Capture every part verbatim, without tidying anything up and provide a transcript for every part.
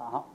好，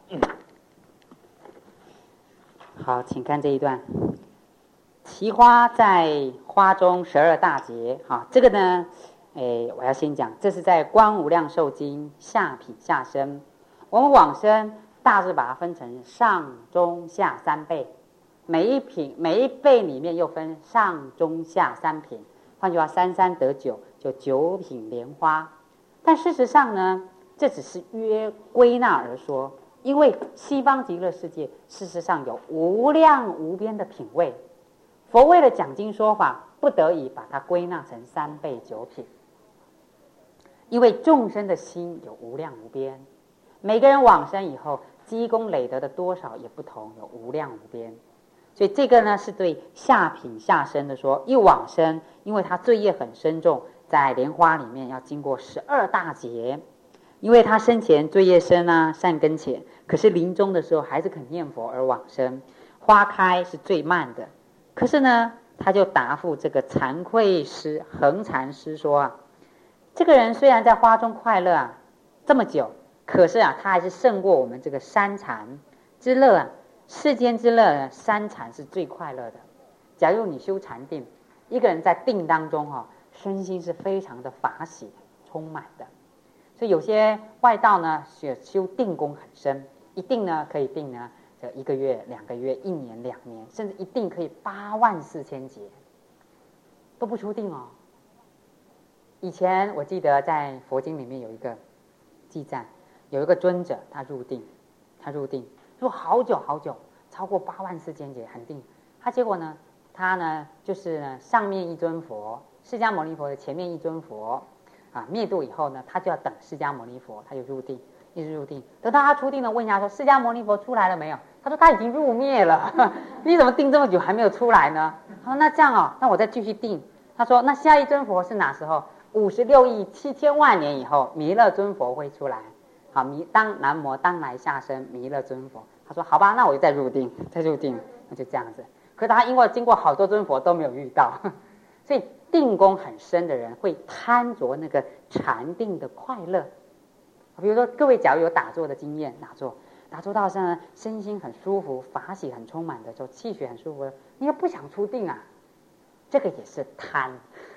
好，请看这一段。奇花在花中十二大节，好，这个呢，诶，我要先讲，这是在《观无量寿经》下品下生。我们往生大致把它分成上中下三辈，每一品每一辈里面又分上中下三品，换句话，三三得九，就九品莲花。但事实上呢，这只是约归纳而说，因为西方极乐世界事实上有无量无边的品位，佛为了讲经说法，不得已把它归纳成三辈九品。因为众生的心有无量无边，每个人往生以后积功累德的多少也不同，有无量无边。所以这个呢是对下品下生的说，一往生因为他罪业很深重，在莲花里面要经过十二大劫，因为他生前罪业深啊，善根浅，可是临终的时候还是肯念佛而往生。花开是最慢的，可是呢他就答复这个惭愧师恒禅师说啊，这个人虽然在花中快乐啊这么久，可是啊他还是胜过我们这个山禅之乐啊。世间之乐，山禅是最快乐的。假如你修禅定，一个人在定当中哈、哦，身心是非常的法喜充满的。所以有些外道呢，修定功很深，一定呢可以定呢这一个月、两个月、一年、两年，甚至一定可以八万四千劫，都不出定哦。以前我记得在佛经里面有一个记载，有一个尊者他入定，他入定。入好久好久，超过八万四千劫很定。他结果呢，他呢就是呢上面一尊佛，释迦牟尼佛的前面一尊佛啊灭度以后呢，他就要等释迦牟尼佛，他就入定，一直入定。等到他出定了，问他说：“释迦牟尼佛出来了没有？”他说：“他已经入灭了。”你怎么定这么久还没有出来呢？他说：“那这样哦，那我再继续定。”他说：“那下一尊佛是哪时候？五十六亿七千万年以后，弥勒尊佛会出来。”好，弥当南无当来下生弥勒尊佛。他说：“好吧，那我就再入定，再入定，那就这样子。”可是他因为经过好多尊佛都没有遇到，所以定功很深的人会贪着那个禅定的快乐。比如说，各位假如有打坐的经验，打坐打坐到身身心很舒服，法喜很充满的时候，气血很舒服，你又不想出定啊，这个也是贪，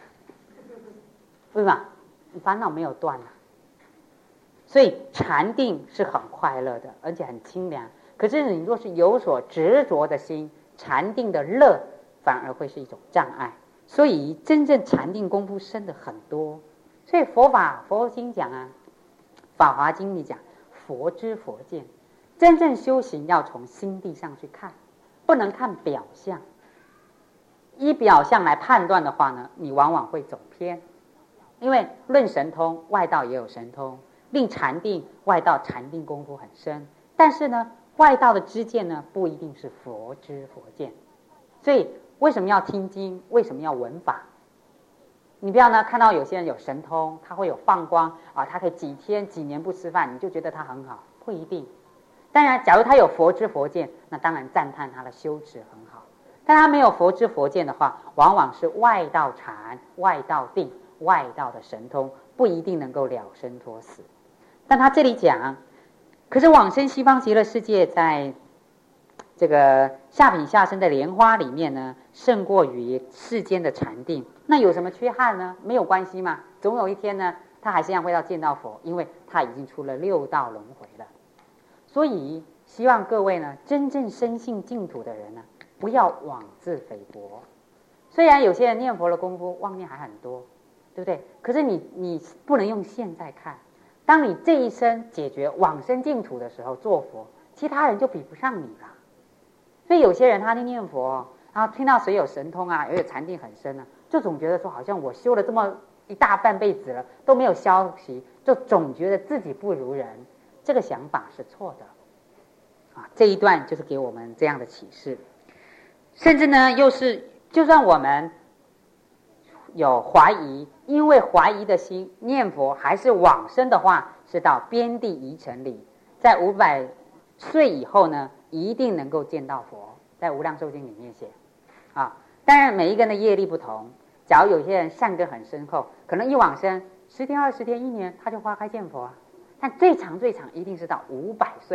对吧？你烦恼没有断啊。所以禅定是很快乐的，而且很清凉。可是你若是有所执着的心，禅定的乐反而会是一种障碍。所以真正禅定功夫深的很多。所以佛法佛经讲啊，法华经里讲佛知佛见，真正修行要从心地上去看，不能看表象。依表象来判断的话呢，你往往会走偏。因为论神通，外道也有神通。令禅定，外道禅定功夫很深，但是呢，外道的知见呢，不一定是佛知佛见。所以为什么要听经？为什么要闻法？你不要呢看到有些人有神通，他会有放光啊，他可以几天几年不吃饭，你就觉得他很好，不一定。当然，假如他有佛知佛见，那当然赞叹他的修持很好。但他没有佛知佛见的话，往往是外道禅、外道定、外道的神通，不一定能够了生脱死。但他这里讲，可是往生西方极乐世界，在这个下品下生的莲花里面呢，胜过于世间的禅定。那有什么缺憾呢？没有关系嘛，总有一天呢，他还是一样会要见到佛，因为他已经出了六道轮回了。所以希望各位呢，真正深信净土的人呢，不要妄自菲薄。虽然有些人念佛的功夫妄念还很多，对不对？可是你你不能用现在看。当你这一生解决往生净土的时候做佛，其他人就比不上你了。所以有些人他念佛，然后听到谁有神通啊，有禅定很深啊，就总觉得说好像我修了这么一大半辈子了都没有消息，就总觉得自己不如人。这个想法是错的啊。这一段就是给我们这样的启示。甚至呢，又是就算我们有怀疑，因为怀疑的心念佛还是往生的话，是到边地宜城里，在五百岁以后呢，一定能够见到佛，在无量寿经里面写啊。当然每一个人的业力不同，假如有些人善根很深厚，可能一往生十天二十天一年他就花开见佛啊。但最长最长一定是到五百岁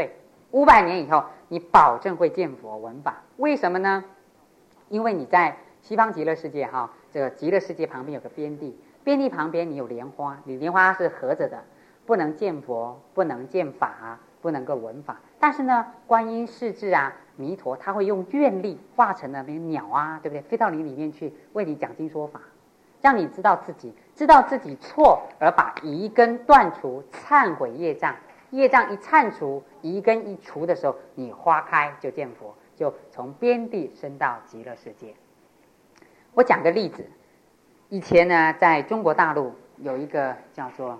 五百年以后，你保证会见佛闻法。为什么呢？因为你在西方极乐世界哈，这个极乐世界旁边有个边地，边地旁边你有莲花，你莲花是合着的，不能见佛，不能见法，不能够闻法。但是呢，观音世智啊，弥陀他会用愿力化成了那鸟啊，对不对？飞到你里面去为你讲经说法，让你知道自己知道自己错，而把疑根断除，忏悔业障。业障一忏除，疑根一除的时候，你花开就见佛，就从边地升到极乐世界。我讲个例子，以前呢，在中国大陆有一个叫做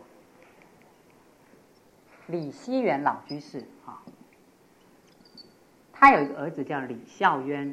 李希元老居士啊，他有一个儿子叫李孝渊，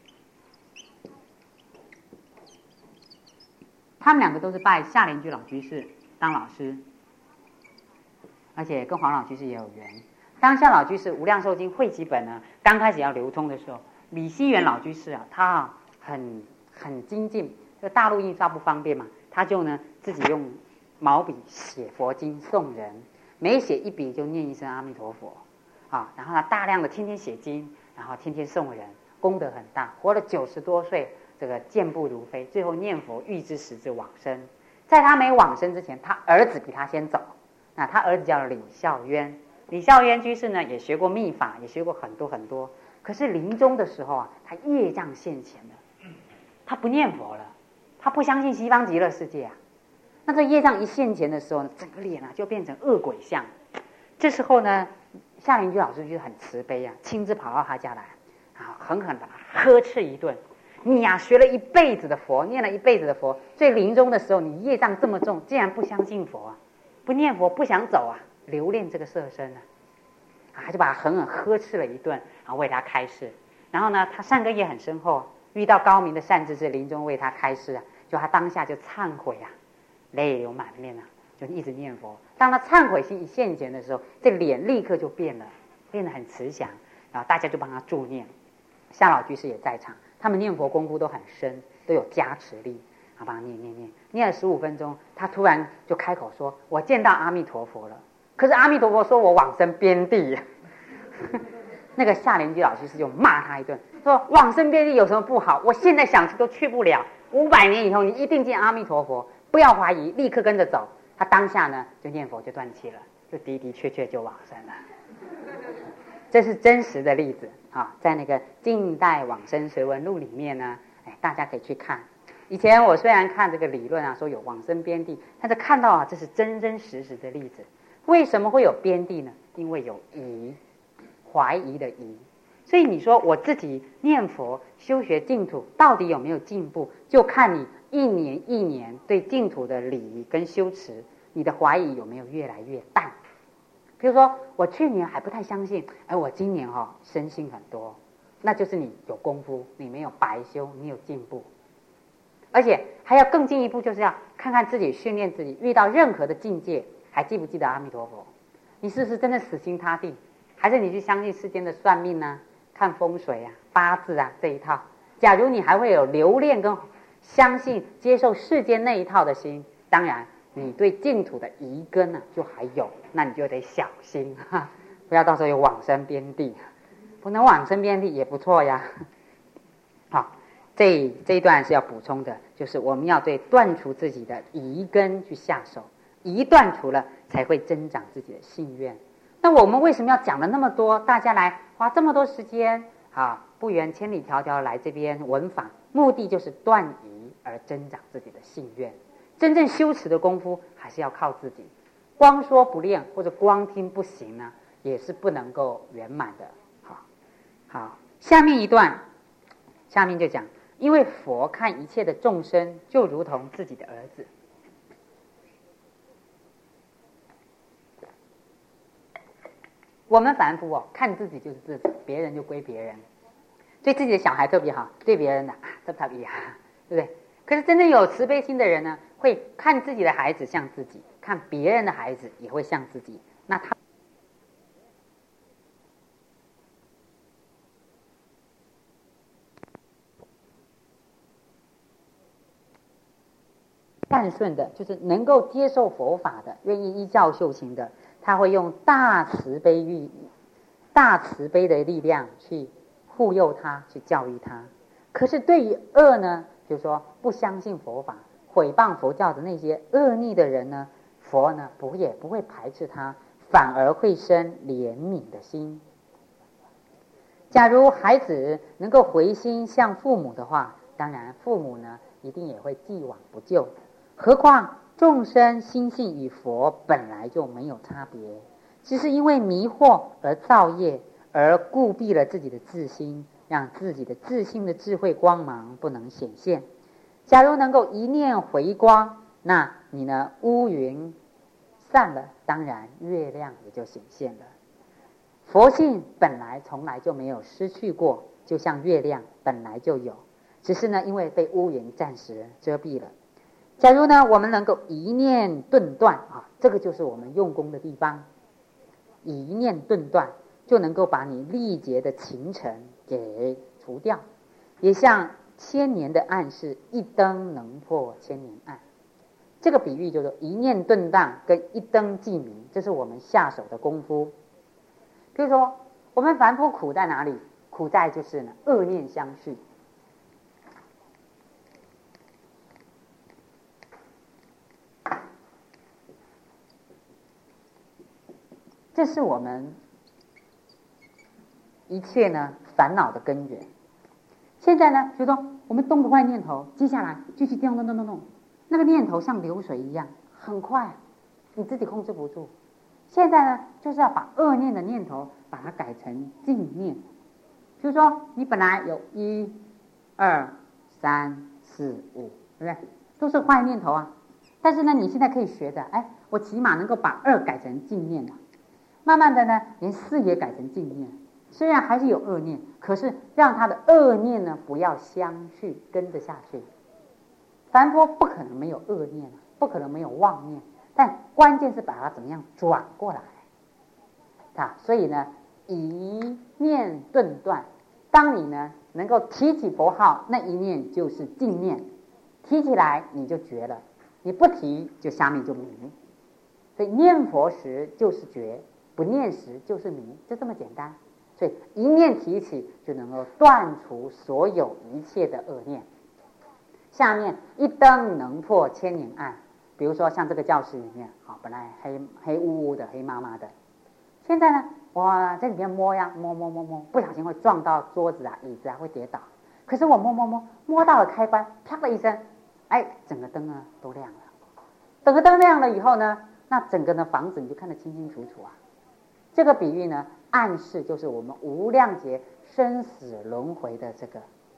他们两个都是拜夏莲居老居士当老师，而且跟黄老居士也有缘。当夏老居士《无量寿经》汇集本呢，刚开始要流通的时候，李希元老居士啊，他啊很很精进，就大陆印刷不方便嘛，他就呢自己用毛笔写佛经送人，每写一笔就念一声阿弥陀佛啊，然后他大量的天天写经，然后天天送人，功德很大，活了九十多岁，这个健步如飞，最后念佛预知时至往生。在他没往生之前，他儿子比他先走，那他儿子叫李孝渊。李孝渊居士呢也学过密法，也学过很多很多，可是临终的时候啊，他业障现前了，他不念佛了，他不相信西方极乐世界啊。那这业障一现前的时候，整个脸啊就变成恶鬼相。这时候呢，夏莲居老师就很慈悲啊，亲自跑到他家来，啊，狠狠把他呵斥一顿。你呀、啊，学了一辈子的佛，念了一辈子的佛，最临终的时候，你业障这么重，竟然不相信佛啊，不念佛，不想走啊，留恋这个色身啊，啊，就把他狠狠呵斥了一顿，然后为他开示。然后呢，他善根也很深厚，遇到高明的善知识，临终为他开示啊，就他当下就忏悔啊，泪流满面啊，就一直念佛。当他忏悔心一现前的时候，这脸立刻就变了，变得很慈祥，然后大家就帮他助念。夏老居士也在场，他们念佛功夫都很深，都有加持力，啊，帮他念念念，念了十五分钟，他突然就开口说：“我见到阿弥陀佛了。”可是阿弥陀佛说我往生边地。那个夏莲居老居士就骂他一顿，说：“往生边地有什么不好？我现在想去都去不了。五百年以后你一定见阿弥陀佛，不要怀疑，立刻跟着走。”他当下呢就念佛就断气了，就的的确确就往生了。这是真实的例子啊，在那个《近代往生随文录》里面呢，哎，大家可以去看。以前我虽然看这个理论啊，说有往生边地，但是看到啊，这是真真实实的例子。为什么会有边地呢？因为有疑，怀疑的疑。所以你说我自己念佛修学净土到底有没有进步，就看你一年一年对净土的礼仪跟修持，你的怀疑有没有越来越淡。比如说我去年还不太相信，哎，我今年哦深信很多，那就是你有功夫，你没有白修，你有进步。而且还要更进一步，就是要看看自己训练自己，遇到任何的境界，还记不记得阿弥陀佛？你是不是真的死心塌地？还是你去相信世间的算命啊、看风水啊、八字啊这一套？假如你还会有留恋跟相信、接受世间那一套的心，当然你对净土的疑根呢、啊、就还有，那你就得小心哈，不要到时候有往生边地，不能往生边地也不错呀。好，这这一段是要补充的，就是我们要对断除自己的疑根去下手，疑断除了，才会增长自己的信愿。那我们为什么要讲了那么多？大家来花这么多时间啊，不远千里迢迢来这边闻法，目的就是断疑而增长自己的信愿。真正修持的功夫还是要靠自己，光说不练或者光听不行呢，也是不能够圆满的。好，好，下面一段，下面就讲，因为佛看一切的众生就如同自己的儿子。我们凡夫哦，看自己就是自己，别人就归别人。对自己的小孩特别好，对别人的啊，这特别好，对不对？可是真正有慈悲心的人呢，会看自己的孩子像自己，看别人的孩子也会像自己。那他善顺的，就是能够接受佛法的，愿意依教修行的，他会用大慈悲欲大慈悲的力量去护佑他，去教育他。可是对于恶呢，就是说不相信佛法、毁谤佛教的那些恶逆的人呢，佛呢不也不会排斥他，反而会生怜悯的心。假如孩子能够回心向父母的话，当然父母呢一定也会既往不咎。何况众生心性与佛本来就没有差别，只是因为迷惑而造业，而固蔽了自己的自心，让自己的自心的智慧光芒不能显现。假如能够一念回光，那你呢乌云散了，当然月亮也就显现了。佛性本来从来就没有失去过，就像月亮本来就有，只是呢因为被乌云暂时遮蔽了。假如呢我们能够一念顿断啊，这个就是我们用功的地方，一念顿断就能够把你历劫的情尘给除掉。也像千年的暗是一灯能破千年暗，这个比喻就是一念顿断跟一灯即明，这是我们下手的功夫。比如说我们凡夫苦在哪里？苦在就是呢恶念相续。这是我们一切呢烦恼的根源。现在呢就说我们动个坏念头，接下来继续动动动动动，那个念头像流水一样很快，你自己控制不住。现在呢就是要把恶念的念头把它改成净念。比如说你本来有一二三四五，对不对？都是坏念头啊，但是呢你现在可以学着，哎，我起码能够把二改成净念了。慢慢的呢连四也改成净念，虽然还是有恶念，可是让他的恶念呢不要相续跟着下去。凡夫不可能没有恶念，不可能没有妄念，但关键是把它怎么样转过来啊！所以呢一念顿断，当你呢能够提起佛号，那一念就是净念，提起来你就觉了，你不提就下面就迷。所以念佛时就是觉，不念时就是迷，就这么简单。所以一念提起就能够断除所有一切的恶念。下面一灯能破千年暗，比如说像这个教室里面，好，本来黑黑乌乌的黑麻麻的，现在呢我在里面摸呀摸摸摸摸，不小心会撞到桌子啊椅子啊，会跌倒。可是我摸摸摸摸到了开关，啪的一声，哎，整个灯呢都亮了。整个灯亮了以后呢，那整个的房子你就看得清清楚楚啊。这个比喻呢暗示就是我们无量劫生死轮回的这个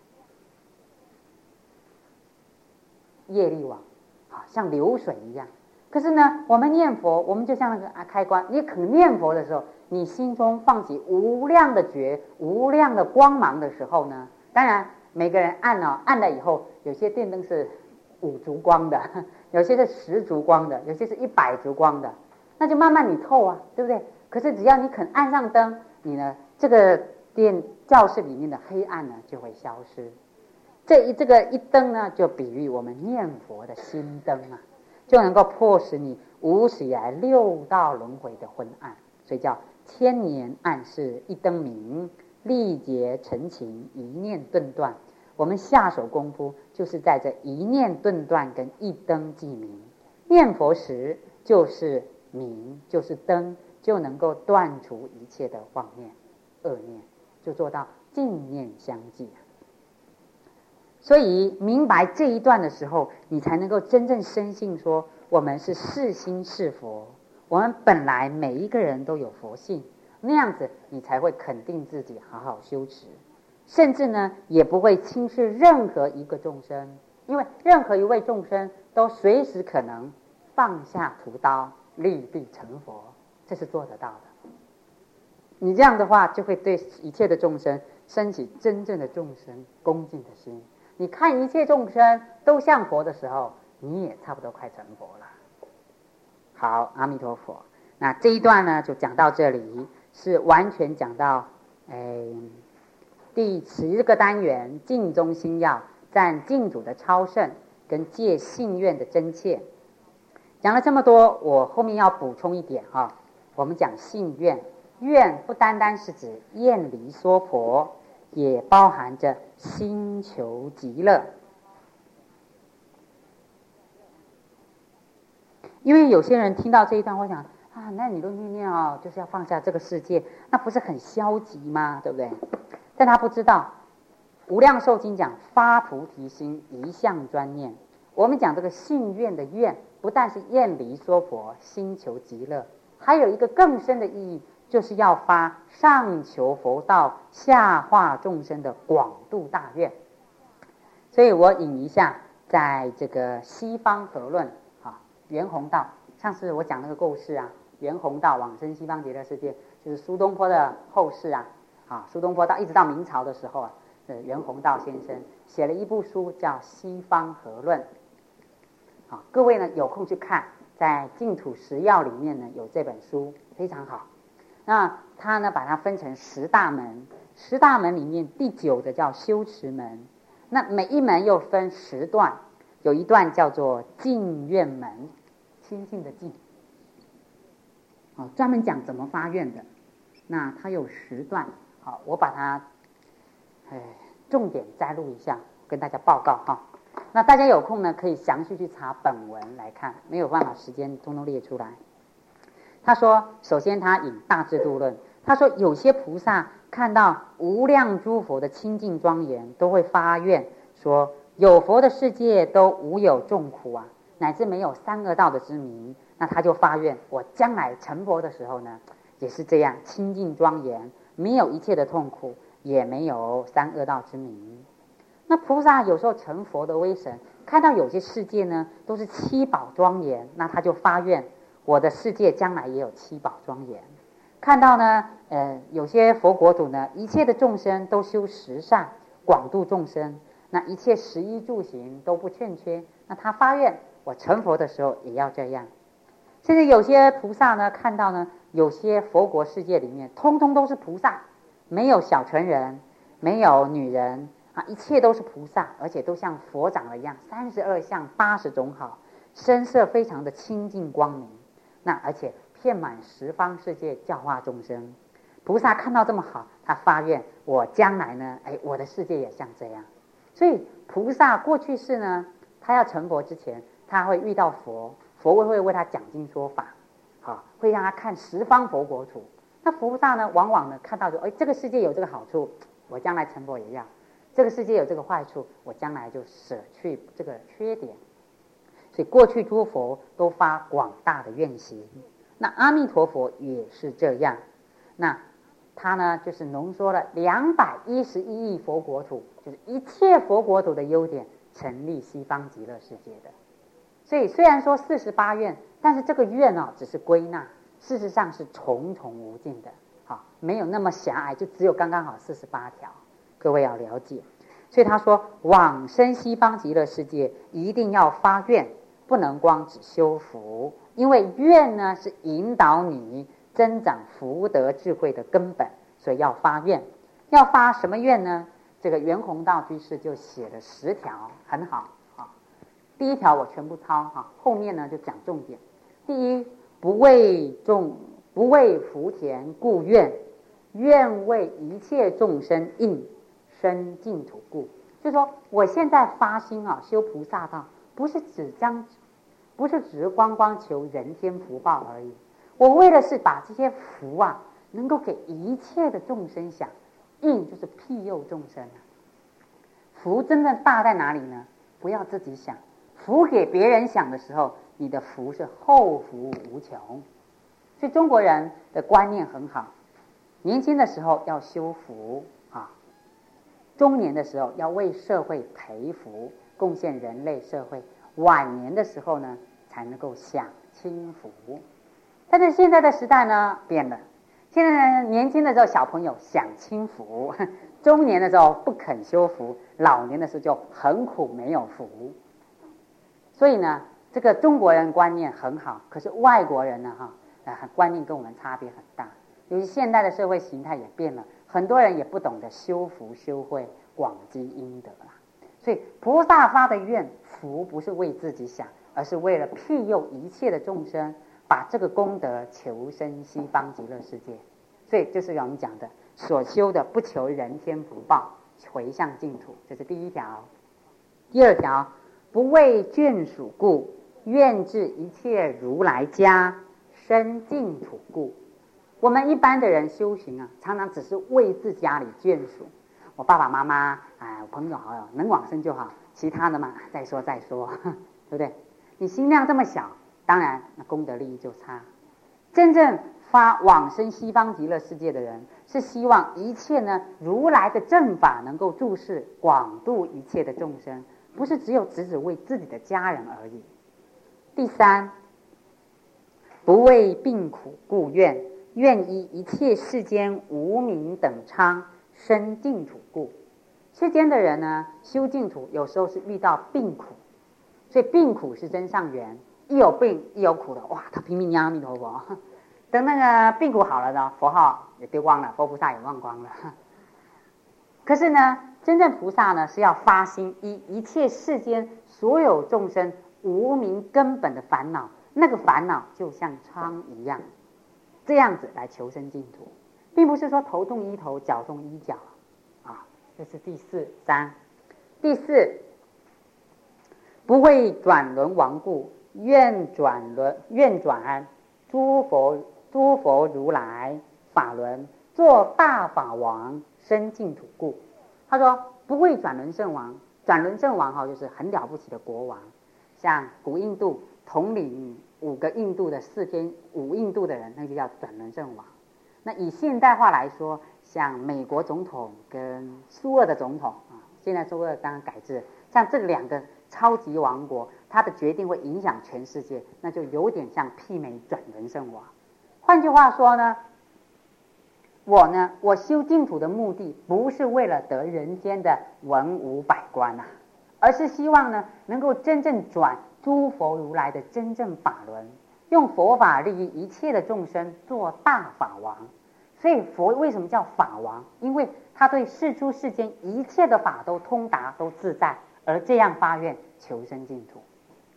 业力网，好像流水一样。可是呢我们念佛，我们就像那个开关，你肯念佛的时候，你心中放起无量的觉，无量的光芒的时候呢，当然每个人按了按了以后，有些电灯是五烛光的，有些是十烛光的，有些是一百烛光的，那就慢慢你透啊，对不对？可是只要你肯按上灯，你呢这个电教室里面的黑暗呢就会消失。这一这个一灯呢，就比喻我们念佛的心灯啊，就能够迫使你无始以来六道轮回的昏暗。所以叫千年暗是一灯明，历劫尘情一念顿断。我们下手功夫就是在这一念顿断跟一灯即明。念佛时就是明，就是灯，就能够断除一切的妄念恶念，就做到净念相继。所以明白这一段的时候，你才能够真正深信说我们是是心是佛，我们本来每一个人都有佛性，那样子你才会肯定自己好好修持，甚至呢也不会轻视任何一个众生，因为任何一位众生都随时可能放下屠刀立地成佛，这是做得到的。你这样的话就会对一切的众生升起真正的众生恭敬的心。你看一切众生都像佛的时候，你也差不多快成佛了。好，阿弥陀佛。那这一段呢就讲到这里，是完全讲到哎第十个单元净中心要，赞净土的超胜跟戒信愿的真切。讲了这么多，我后面要补充一点啊，我们讲信愿， 愿不单单是指厌离娑婆，也包含着心求极乐。因为有些人听到这一段会想啊，那你都念念哦，就是要放下这个世界，那不是很消极吗？对不对？但他不知道无量寿经讲发菩提心，一向专念。我们讲这个信愿的愿，不但是厌离娑婆，心求极乐，还有一个更深的意义，就是要发上求佛道，下化众生的广度大愿。所以我引一下，在这个西方合论啊，袁宏道，上次我讲那个故事啊，袁宏道往生西方极乐世界，就是苏东坡的后世啊，啊，苏东坡到一直到明朝的时候啊，呃，袁宏道先生写了一部书叫《西方合论》。好，各位呢有空去看，在净土十要里面呢有这本书，非常好。那他呢把它分成十大门，十大门里面第九的叫修持门，那每一门又分十段，有一段叫做净愿门，清净的净，好，专门讲怎么发愿的。那它有十段，好，我把它哎重点摘录一下，跟大家报告哈。那大家有空呢，可以详细去查本文来看，没有办法时间通通列出来。他说，首先他引大智度论，他说有些菩萨看到无量诸佛的清净庄严，都会发愿说，有佛的世界都无有众苦啊，乃至没有三恶道的之名。那他就发愿，我将来成佛的时候呢，也是这样清净庄严，没有一切的痛苦，也没有三恶道之名。那菩萨有时候成佛的威神，看到有些世界呢都是七宝庄严，那他就发愿，我的世界将来也有七宝庄严。看到呢，呃，有些佛国土呢，一切的众生都修十善，广度众生，那一切食衣住行都不欠缺，那他发愿，我成佛的时候也要这样。甚至有些菩萨呢，看到呢，有些佛国世界里面，通通都是菩萨，没有小乘人，没有女人。啊，一切都是菩萨，而且都像佛长得一样，三十二相八十种好，身色非常的清净光明。那而且遍满十方世界，教化众生。菩萨看到这么好，他发愿，我将来呢，哎，我的世界也像这样。所以菩萨过去世呢，他要成佛之前，他会遇到佛，佛会为他讲经说法，好，会让他看十方佛国土。那菩萨呢，往往呢看到说，哎，这个世界有这个好处，我将来成佛也要。这个世界有这个坏处，我将来就舍去这个缺点。所以过去诸佛都发广大的愿行，那阿弥陀佛也是这样。那他呢，就是浓缩了两百一十一亿佛国土，就是一切佛国土的优点，成立西方极乐世界的。所以虽然说四十八愿，但是这个愿哦，只是归纳，事实上是重重无尽的，好，没有那么狭隘，就只有刚刚好四十八条。各位要了解，所以他说往生西方极乐世界一定要发愿，不能光只修福，因为愿呢是引导你增长福德智慧的根本，所以要发愿。要发什么愿呢？这个袁宏道居士就写了十条，很好啊。第一条我全部抄哈，后面呢就讲重点。第一，不为众不为福田故愿，愿为一切众生应生净土故。就是说我现在发心啊，修菩萨道，不是只将不是只是光光求人天福报而已，我为的是把这些福啊能够给一切的众生享。应就是庇佑众生啊。福真正大在哪里呢？不要自己想，福给别人享的时候，你的福是后福无穷。所以中国人的观念很好，年轻的时候要修福啊，中年的时候要为社会培福，贡献人类社会，晚年的时候呢才能够享清福。但是现在的时代呢变了，现在呢年轻的时候小朋友享清福，中年的时候不肯修福，老年的时候就很苦没有福。所以呢这个中国人观念很好，可是外国人呢哈、呃、观念跟我们差别很大。尤其现代的社会形态也变了，很多人也不懂得修福修慧，广积阴德啦。所以菩萨发的愿，福不是为自己想，而是为了庇佑一切的众生，把这个功德求生西方极乐世界。 所以就是我们讲的所修的不求人天福报，回向净土，这是第一条。第二条，不为眷属故，愿至一切如来家，生净土故。我们一般的人修行啊，常常只是为自家里眷属，我爸爸妈妈，哎，我朋友好友能往生就好，其他的嘛再说再说，对不对？你心量这么小，当然那功德利益就差。真正发往生西方极乐世界的人，是希望一切呢如来的正法能够注释广度一切的众生，不是只有只只为自己的家人而已。第三，不为病苦故愿，愿依一切世间无名等昌，生净土故。世间的人呢，修净土有时候是遇到病苦，所以病苦是真上缘。一有病一有苦的，哇，他拼命念阿弥陀佛。等那个病苦好了呢，佛号也丢光了，佛菩萨也忘光了。可是呢，真正菩萨呢是要发心依一切世间所有众生无明根本的烦恼，那个烦恼就像疮一样，这样子来求生净土，并不是说头痛医头，脚痛医脚啊。这是第四三。第四，不为转轮王故，愿转轮愿转诸佛诸佛如来法轮，做大法王，生净土故。他说不为转轮圣王，转轮圣王哈就是很了不起的国王，像古印度统领五个印度的四天五印度的人，那就叫转轮圣王。那以现代化来说，像美国总统跟苏俄的总统啊，现在苏俄当然改制，像这两个超级王国，它的决定会影响全世界，那就有点像媲美转轮圣王。换句话说呢，我呢，我修净土的目的不是为了得人间的文武百官啊，而是希望呢，能够真正转诸佛如来的真正法轮，用佛法利益一切的众生，做大法王。所以佛为什么叫法王？因为他对世出世间一切的法都通达，都自在，而这样发愿求生净土。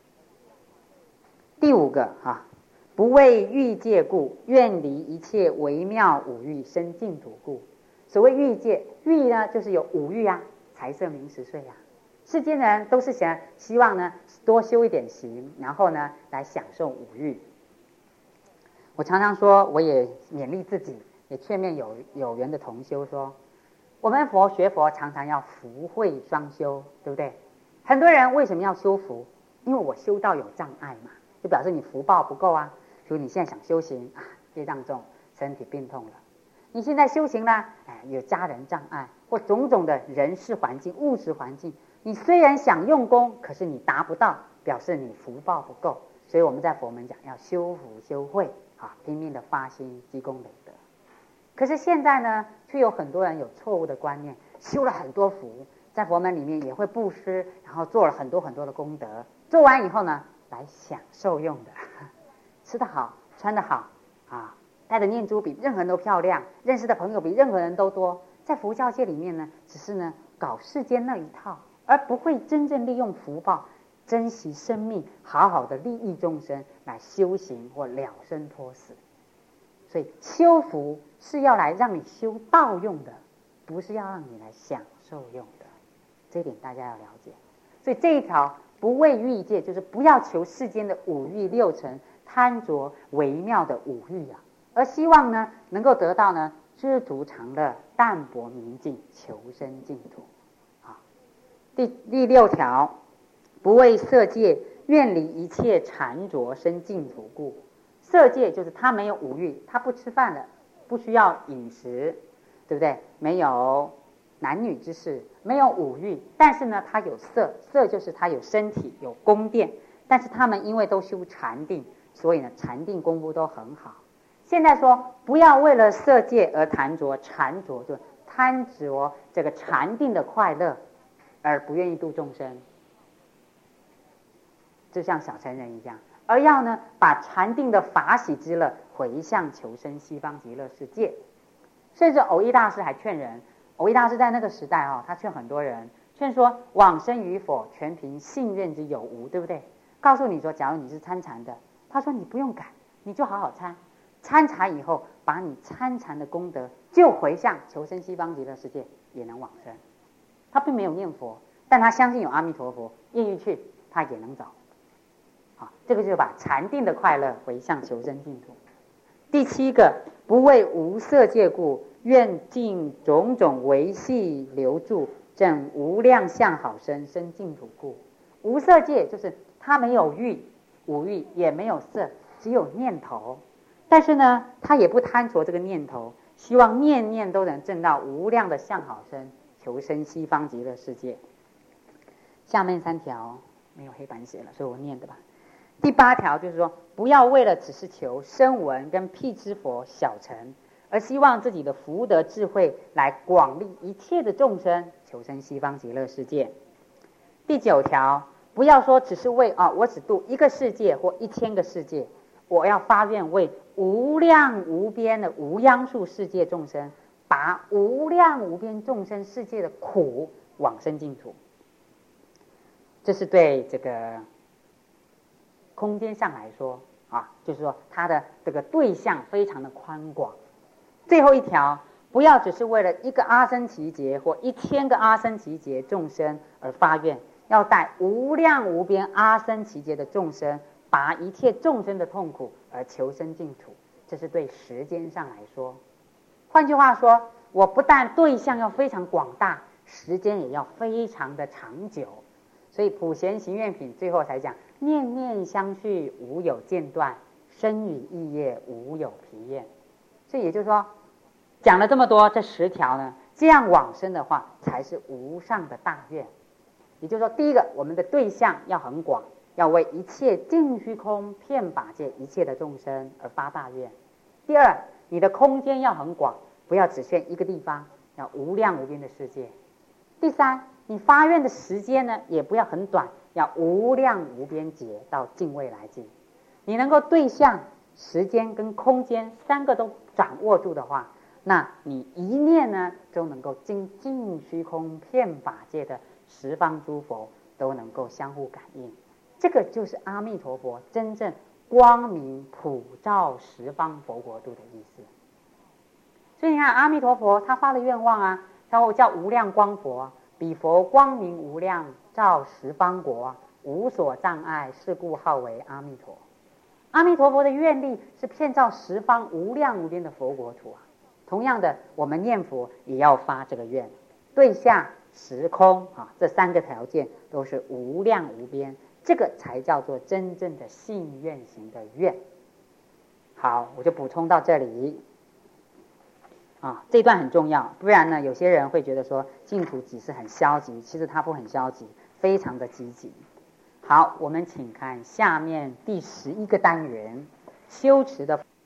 第五个哈，不为欲界故，愿离一切微妙五欲，生净土故。所谓欲界，欲呢就是有五欲啊，财色名食睡啊。世间人都是想希望呢多修一点行，然后呢来享受五欲。我常常说，我也勉励自己，也劝勉有有缘的同修说，我们佛学佛常常要福慧双修，对不对？很多人为什么要修福？因为我修道有障碍嘛，就表示你福报不够啊。比如你现在想修行啊，业障重，身体病痛了。你现在修行啦，哎，有家人障碍或种种的人事环境、物质环境，你虽然想用功，可是你达不到，表示你福报不够。所以我们在佛门讲要修福修慧啊，拼命的发心积功累德。可是现在呢，却有很多人有错误的观念，修了很多福，在佛门里面也会布施，然后做了很多很多的功德，做完以后呢，来享受用的，吃得好，穿得好啊，戴的念珠比任何人都漂亮，认识的朋友比任何人都多。在佛教界里面呢，只是呢搞世间那一套，而不会真正利用福报，珍惜生命，好好的利益众生，来修行或了生脱死。所以修福是要来让你修道用的，不是要让你来享受用的，这一点大家要了解。所以这一条不为欲界，就是不要求世间的五欲六尘，贪着微妙的五欲啊，而希望呢能够得到呢知足常乐、淡泊明净、求生净土。好，第第六条，不为色界，愿离一切缠着，生净土故。色界就是他没有五欲，他不吃饭了，不需要饮食，对不对？没有男女之事，没有五欲，但是呢他有色，色就是他有身体有宫殿，但是他们因为都修禅定，所以呢禅定功夫都很好。现在说不要为了色界而贪着，缠着就贪着这个禅定的快乐，而不愿意度众生，就像小乘人一样，而要呢把禅定的法喜之乐回向求生西方极乐世界。甚至藕益大师还劝人，藕益大师在那个时代哦，他劝很多人，劝说往生与否全凭信任之有无，对不对？告诉你说，假如你是参禅的，他说你不用改，你就好好参，参禅以后把你参禅的功德就回向求生西方极乐世界，也能往生。他并没有念佛，但他相信有阿弥陀佛，愿意去，他也能走。好，这个就是把禅定的快乐回向求生净土。第七个，不为无色界故，愿尽种种维系留住，证无量相好身，生净土故。无色界就是他没有欲，无欲也没有色，只有念头。但是呢，他也不贪着这个念头，希望念念都能证到无量的相好身，求生西方极乐世界。下面三条没有黑板写了，所以我念的吧。第八条就是说，不要为了只是求声闻跟辟支佛小乘，而希望自己的福德智慧来广利一切的众生，求生西方极乐世界。第九条，不要说只是为啊，我只度一个世界或一千个世界，我要发愿为无量无边的无央数世界众生，把无量无边众生世界的苦往生净土。这是对这个空间上来说啊，就是说它的这个对象非常的宽广。最后一条，不要只是为了一个阿僧祇劫或一千个阿僧祇劫众生而发愿，要带无量无边阿僧祇劫的众生，拔一切众生的痛苦而求生净土。这是对时间上来说。换句话说，我不但对象要非常广大，时间也要非常的长久。所以普贤行愿品最后才讲，念念相续，无有间断，生与意业，无有疲厌。所以也就是说，讲了这么多，这十条呢，这样往生的话，才是无上的大愿。也就是说，第一个，我们的对象要很广，要为一切尽虚空遍法界一切的众生而发大愿。第二，你的空间要很广，不要只限一个地方，要无量无边的世界。第三，你发愿的时间呢，也不要很短，要无量无边劫到尽未来际。你能够对象、时间跟空间三个都掌握住的话，那你一念呢，都能够尽尽虚空遍法界的十方诸佛都能够相互感应。这个就是阿弥陀佛真正光明普照十方佛国度的意思。所以你看，阿弥陀佛他发了愿望啊，然后叫无量光佛，彼佛光明无量，照十方国，无所障碍，是故号为阿弥陀。阿弥陀佛的愿力是遍照十方无量无边的佛国土啊。同样的，我们念佛也要发这个愿，对象、时空啊，这三个条件都是无量无边，这个才叫做真正的信愿行的愿。好，我就补充到这里啊，这段很重要，不然呢，有些人会觉得说净土只是很消极，其实它不很消极，非常的积极。好，我们请看下面第十一个单元，修持的